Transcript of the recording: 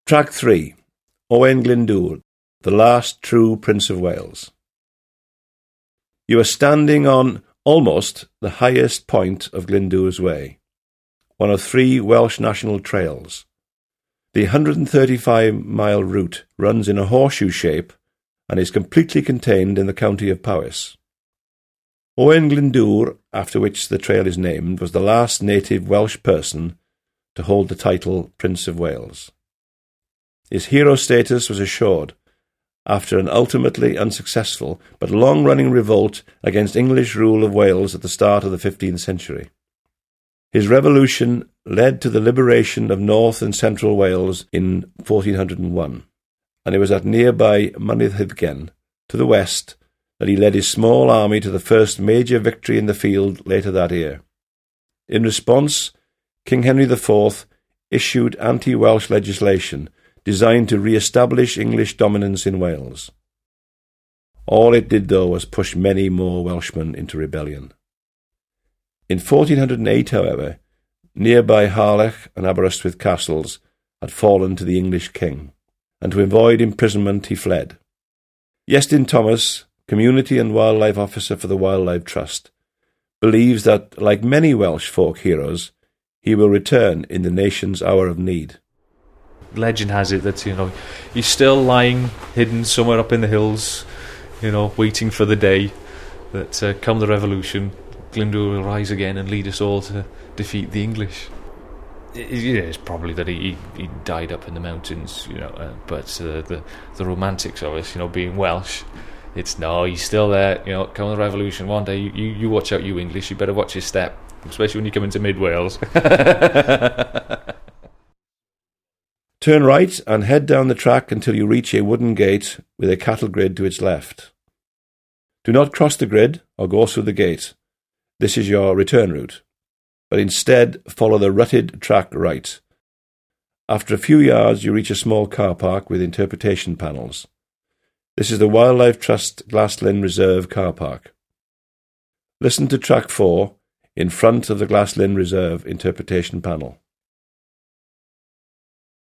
Track 3. Owain Glyndŵr, the last true Prince of Wales. You are standing on almost the highest point of Glyndŵr's Way, one of 3 Welsh national trails. The 135-mile route runs in a horseshoe shape and is completely contained in the county of Powys. Owain Glyndŵr, after which the trail is named, was the last native Welsh person to hold the title Prince of Wales. His hero status was assured after an ultimately unsuccessful but long-running revolt against English rule of Wales at the start of the 15th century. His revolution led to the liberation of North and Central Wales in 1401, and it was at nearby Mynyddygen, to the west, that he led his small army to the first major victory in the field later that year. In response, King Henry IV issued anti-Welsh legislation designed to re-establish English dominance in Wales. All it did, though, was push many more Welshmen into rebellion. In 1408, however, nearby Harlech and Aberystwyth castles had fallen to the English king, and to avoid imprisonment he fled. Iestyn Thomas, Community and Wildlife Officer for the Wildlife Trust, believes that, like many Welsh folk heroes, he will return in the nation's hour of need. Legend has it that, he's still lying hidden somewhere up in the hills, waiting for the day that come the revolution, Glyndŵr will rise again and lead us all to defeat the English. It's probably that he died up in the mountains, but the romantics of it, being Welsh, it's no, he's still there, come the revolution one day, you watch out, you English, you better watch your step, especially when you come into mid-Wales. Turn right and head down the track until you reach a wooden gate with a cattle grid to its left. Do not cross the grid or go through the gate. This is your return route, but instead follow the rutted track right. After a few yards you reach a small car park with interpretation panels. This is the Wildlife Trust Glas Lyn Reserve car park. Listen to track 4 in front of the Glas Lyn Reserve interpretation panel.